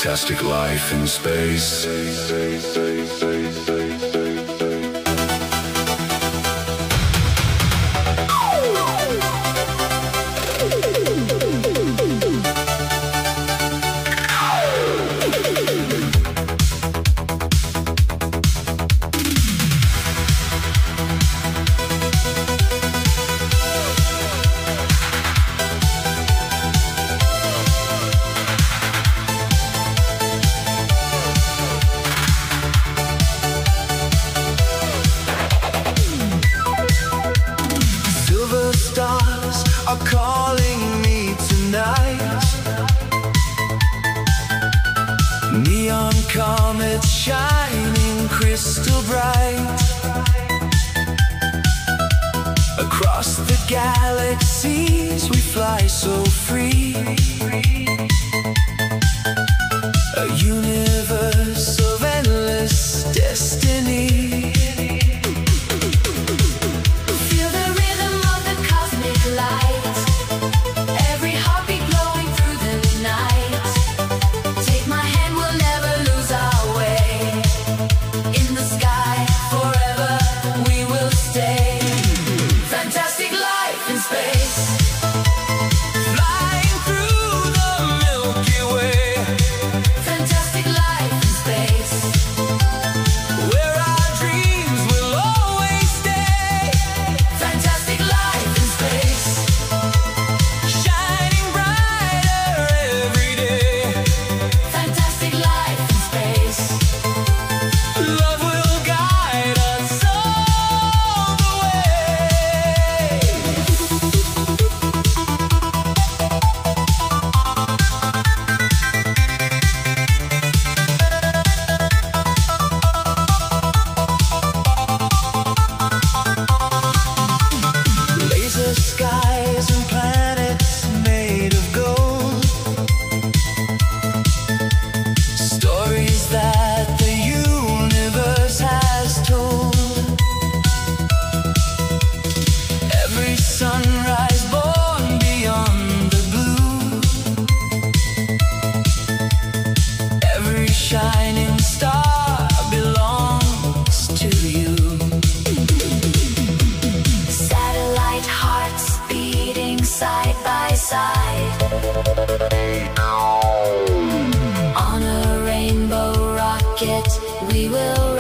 Fantastic life in space. Are calling me tonight. Neon comets shining crystal bright. Across the galaxies we fly so free. A universe of endless destiny. Skies and planets made of gold. Stories that the universe has told. Every sunrise born beyond the blue. Every shining star belongs to you. Satellite hearts beating side by side. On a rainbow rocket we will